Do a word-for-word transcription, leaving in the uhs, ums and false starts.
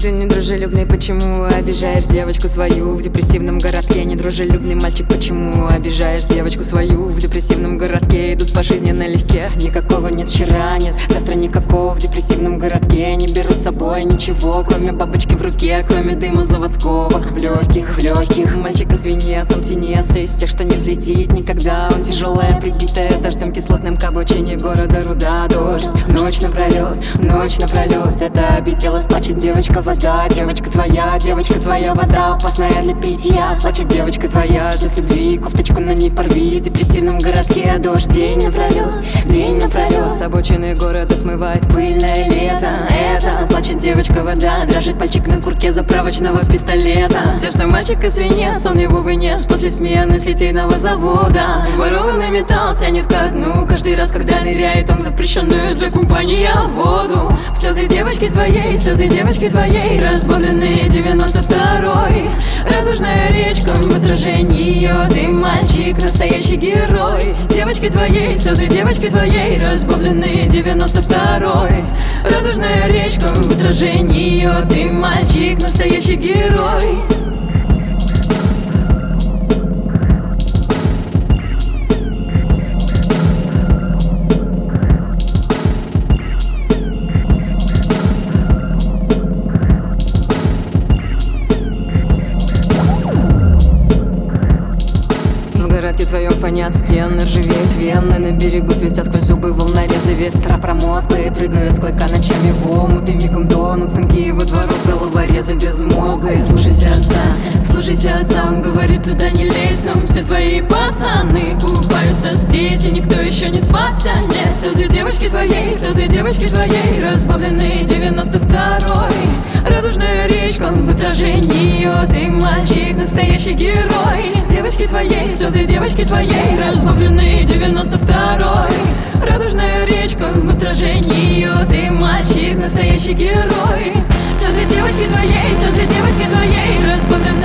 ты недружелюбный, почему обижаешь девочку свою в депрессивном городке? Недружелюбный мальчик, почему обижаешь девочку свою в депрессивном городке? Идут по жизни налегке, никакого нет вчера, нет завтра никакого в депрессивном городке. Не берут с собой ничего, кроме бабочки в руке, кроме дыма заводского. В легких, в легких мальчика свинец, он тянется из тех, что не взлетит никогда. Он тяжелая, прибитая дождем кислотным к обочине города руда. Дождь, ночь напролет, ночь напролет, это обитело плачет девочка вода. Девочка твоя, девочка твоя вода, опасная для питья. Плачет девочка твоя, ждет любви, кофточку на ней порви. В депрессивном городке дождь день напролет, день напролет. С обочины города смывает пыльное лето. Это плачет девочка вода, дрожит пальчик на курке заправочного пистолета. Сердце мальчика свинец, он его вынес после смены с литейного завода. Ворованный металл тянет ко дну каждый раз, когда ныряет он в запрещенную для купания воду. Слезы девочки своей, слезы девочки твоей, разбавленные девяносто второй. Радужная речка в отражении ее, ты мальчик, настоящий герой. Девочки твоей, слезы девочки твоей, разбавленные девяносто второй. Радужная речка в отражении ее, ты мальчик, настоящий герой. В городке твоем фонят стены, ржавеют вены. На берегу свистят сквозь зубы волнорезы. Ветра промозглые прыгают с клыка ночами в омут. И мигом тонут сынки его дворов, головорезы безмозглые. Слушайся отца, слушайся отца, он говорит, туда не лезь. Но все твои пацаны купаются здесь, и никто еще не спасся. Нет, слезы девочки твоей, слезы девочки твоей, разбавленные девяносто второй. Радужная речка в отражении ее, ты мальчик, настоящий герой. Девочки твоей, слезы девочки твоей, разбавленные девяносто второй. Радужная речка в отражении ее, ты мальчик, настоящий герой. Слезы девочки твоей, слезы девочки твоей, разбавленные